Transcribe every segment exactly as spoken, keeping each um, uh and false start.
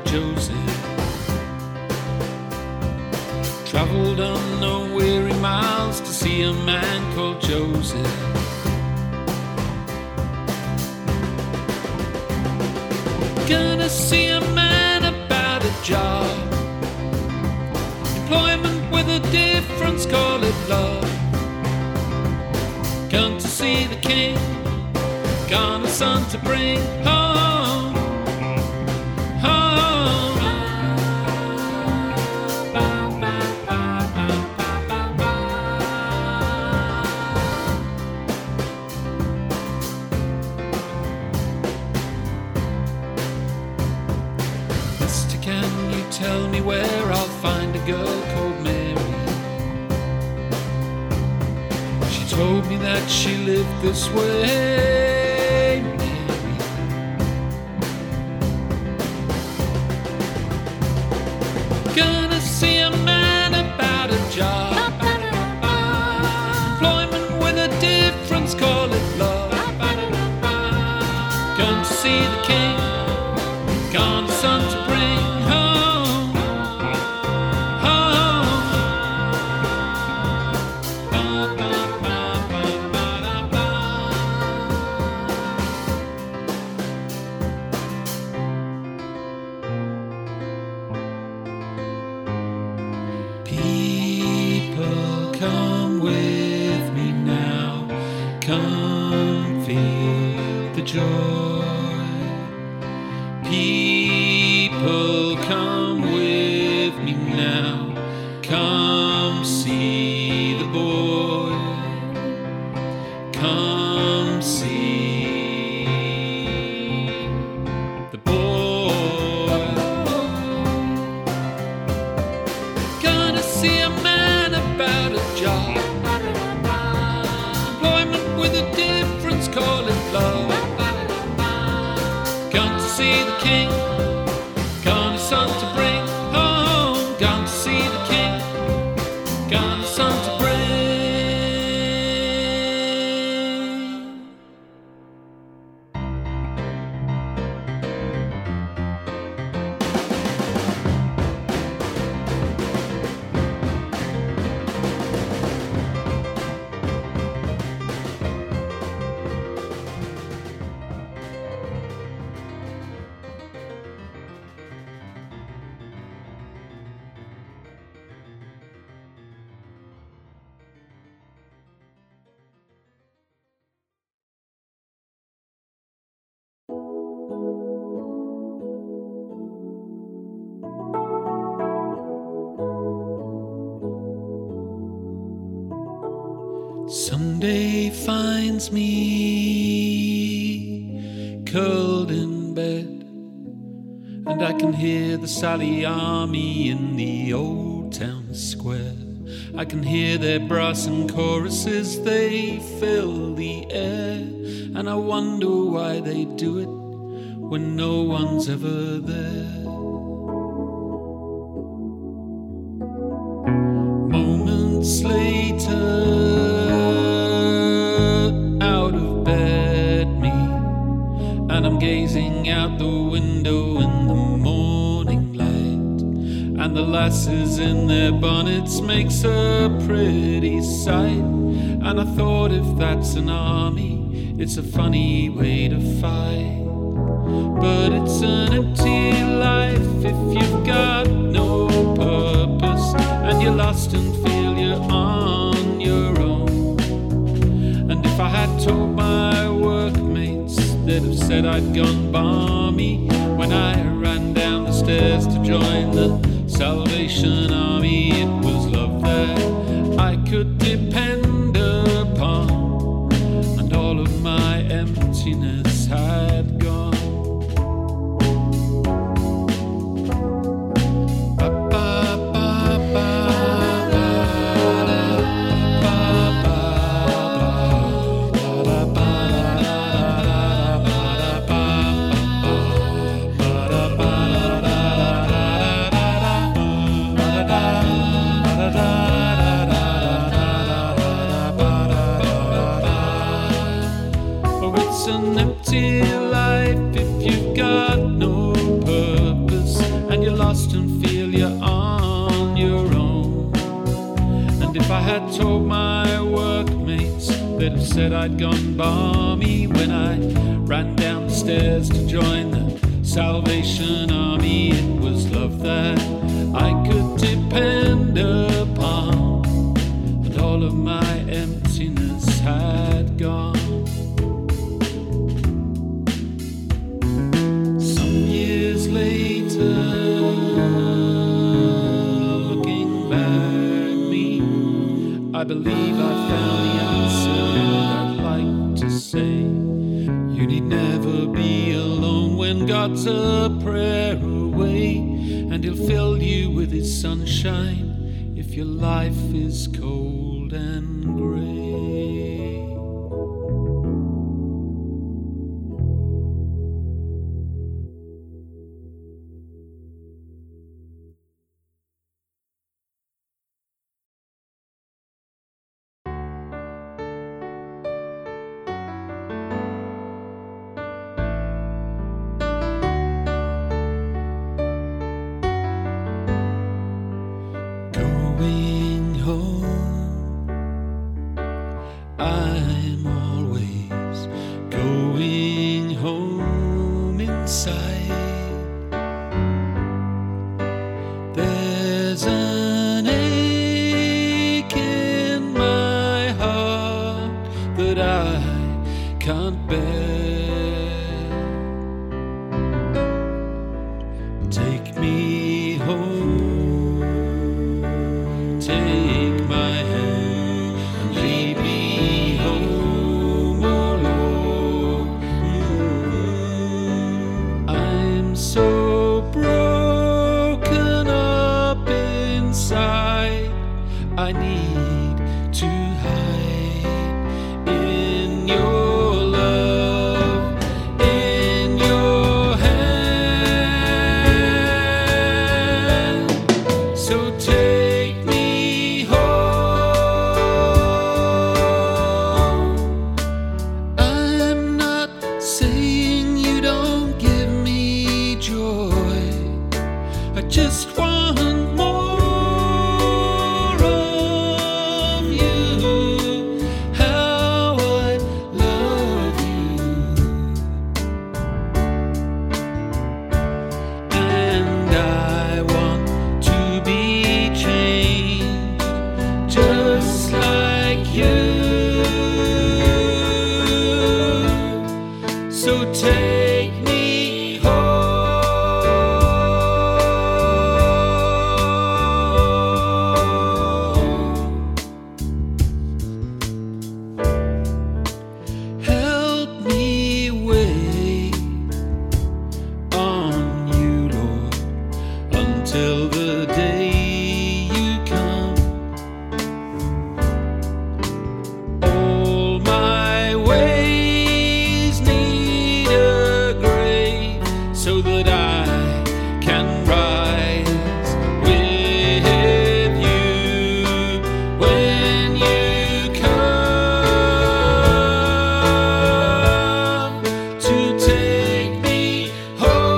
Joseph. Traveled on no weary miles to see a man called Joseph. Gonna see a man about a job, employment with a difference, call it love. Gone to see the king, gone a son to bring home, home. Mister, can you tell me where I'll find a girl called Mary? She told me that she lived this way, Mary. Gonna see a man about a job, employment with a difference, call it love. Gonna see the king, gone a son to bring home, home. People, come with me now, come feel the joy. People, come with me now, come see the boy, come see the boy. Gonna see a man about a job, employment with a difference, call it love. Gone to see the king, gone a son to bring home. Gone to see the king, gone a son to bring. Someday finds me curled in bed, and I can hear the Sally Army in the old town square. I can hear their brass and choruses, they fill the air, and I wonder why they do it when no one's ever there. Moments later, and I'm gazing out the window in the morning light, and the lasses in their bonnets makes a pretty sight. And I thought, if that's an army, it's a funny way to fight. But it's an empty life if you've got no purpose, and you're lost and feel you're on your own. And if I had told my workmates, they'd have said I'd gone balmy when I ran down the stairs to join the Salvation Army. It was love that I could depend upon, and all of my emptiness had gone. Da da had told my workmates, they'd have said I'd gone balmy when I ran down the stairs to join the Salvation Army. It was love that I could depend upon, and all of my emptiness had gone. Some years later, looking back me, I believe I found the answer I'd like to say. You need never be alone when God's a prayer away, and He'll fill you with His sunshine if your life is cold and grey. Going home, I'm always going home inside. There's an ache in my heart that I can't bear. Take me home. Take my hand and lead me home, oh Lord. Mm-hmm. I'm so broken up inside, I need to hide in your love, in your hand. So take me just want more of you, how I love you, and I want to be changed just like you. So take me home. Till the day you come, all my ways need a grave so that I can rise with you when you come to take me home.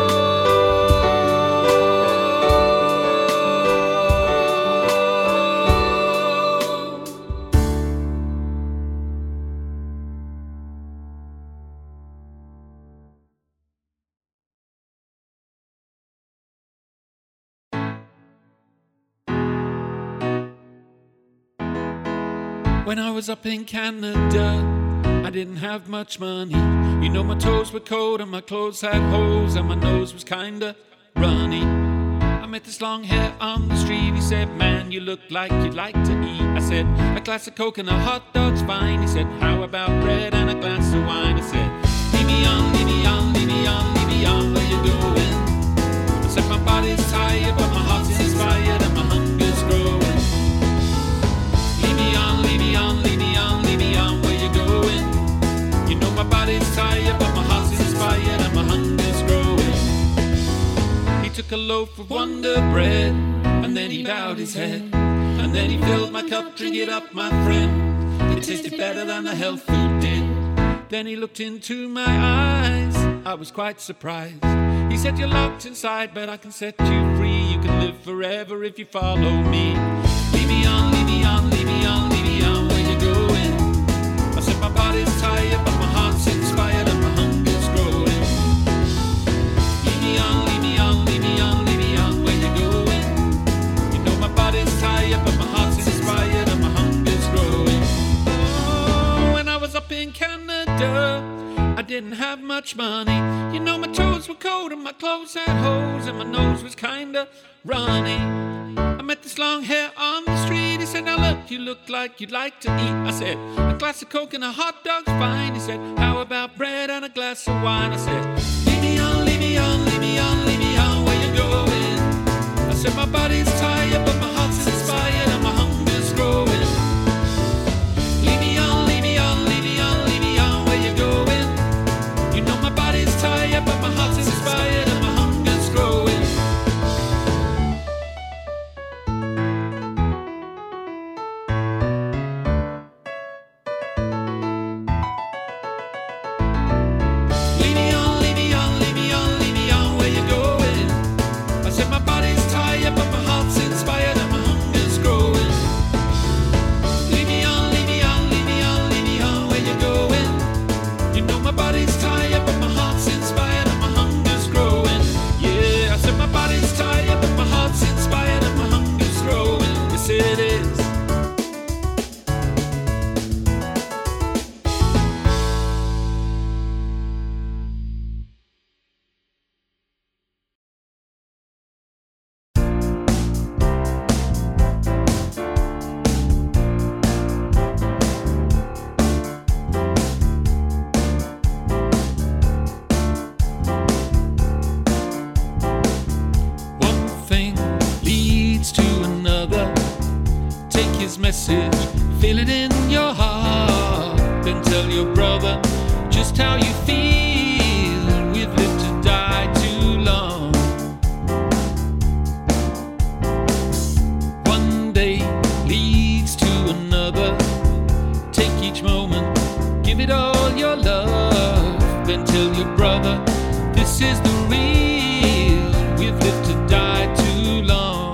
When I was up in Canada, I didn't have much money. You know, my toes were cold and my clothes had holes and my nose was kinda runny. I met this long hair on the street. He said, man, you look like you'd like to eat. I said, a glass of Coke and a hot dog's fine. He said, how about bread and a glass of wine? I said, lead me on, lead me on, lead me on, lead me on, where you going? I said, my body's tired but my heart's inspired and my hunger's growing. Lead me on, lead me on, lead me on, lead me on, where you going? You know my body's tired but my heart's inspired and my hunger's growing. He took a loaf of Wonder Bread and then he bowed his head, and then he filled my cup, drink it up my friend. It tasted better than the health food did. Then he looked into my eyes, I was quite surprised. He said, you're locked inside but I can set you free. You can live forever if you follow me. Lead me on, lead me on, lead me on. body's tired, but my heart's inspired and my hunger's growing. Lead me on, lead me on, lead me on, lead me on, where you going? You know my body's tired, but my heart's inspired and my hunger's growing. Oh, when I was up in Canada, I didn't have much money. You know my toes were cold and my clothes had holes and my nose was kinda runny. I met this long hair on the street. He said, now look, you look like you'd like to eat. I said, a glass of Coke and a hot dog's fine. He said, how about bread and a glass of wine? I said, lead me on, lead me on, lead me on, lead me on, where you going? I said, my body's tired, but my heart's inspired and my hunger's growing. Lead me on, lead me on, lead me on, lead me on, where you going? You know my body's tired, but my heart's inspired and my hunger's growing. Lead me on, lead me on, lead me on, lead me on, where you going? I said my body's tired, but my heart's inspired and my hunger's growing. Lead me on, lead me on, lead me on, lead me on, where you going? You know my body's tired, but my heart's inspired and my hunger's growing. Yeah, I said my body's tired, but my heart's inspired and my hunger's growing. Yes, it is. One thing leads to another. Take his message, feel it in your heart. Then tell your brother just how you feel. We've lived to die too long. One day leads to another. Take each moment, give it all your love. Then tell your brother this is the real. We've lived to die too long.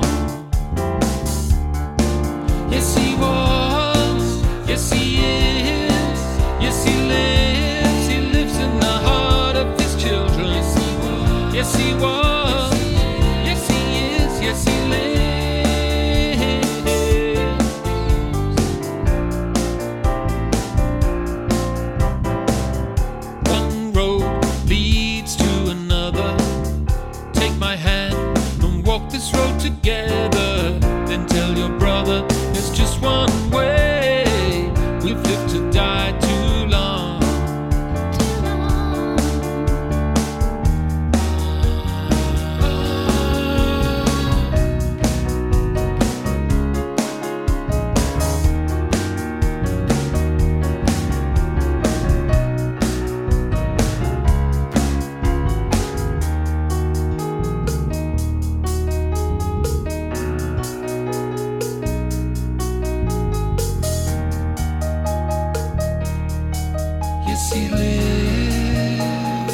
Yes, he was. Yes, he is. Yes, he lives. He lives in the heart of his children. Yes, he was. Yes, he is. Yes, he lives. One road leads to another. Take my hand and walk this road together. Then tell your brother there's just one way. We've lived to die too long. Yes, he lives.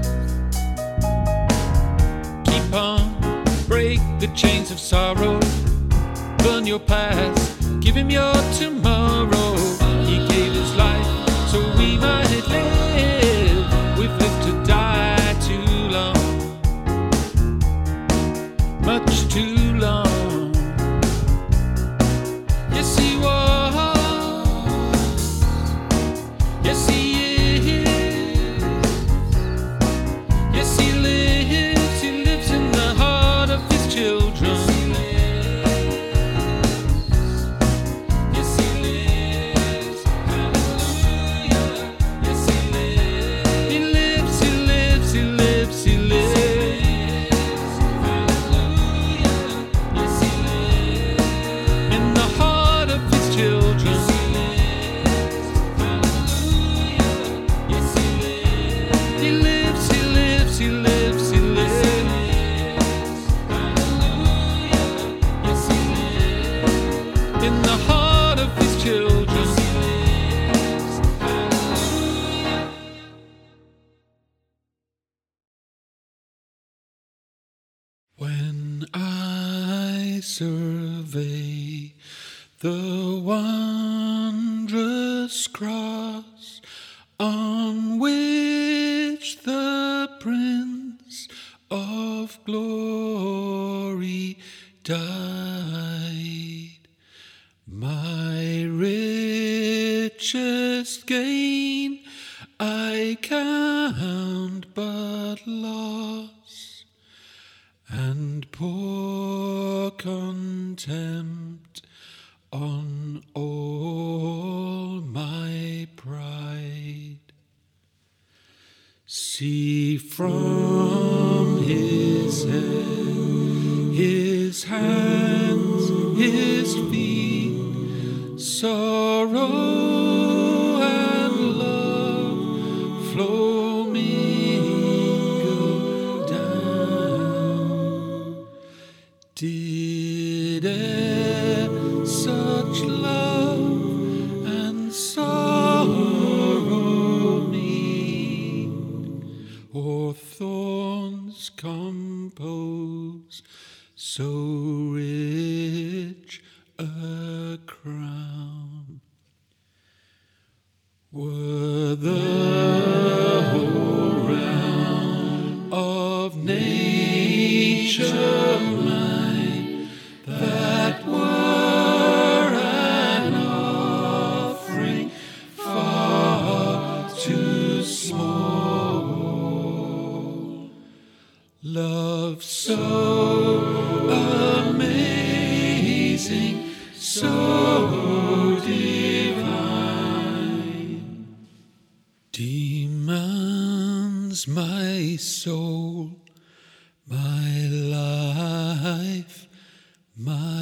Keep on, break the chains of sorrow. Burn your past, give him your tomorrow. He gave his life so we might live. We've lived to die too long, much too long. Yes, he was. Yes, he is. Yes, he lives. He lives in the heart of his children. Yes, he lives. Hallelujah. Yes, he lives. He lives, he lives, he lives, he lives. Hallelujah. Yes, he lives. In the heart of his children. He lives, he lives, he lives, he lives. Hallelujah. Yes, he lives. In the heart of his children. Hallelujah. When I survey the wondrous cross on which the Prince of Glory died. My richest gain I count but loss, and pour contempt on all my pride. See from his head, his hands, his feet, sorrow and love flow mingled down. Did e'er such love and sorrow meet, or thorns compose so rich a crown? Were the whole round of nature mine, that were an offering far too small. Love so amazing, so divine, demands my soul, my life, my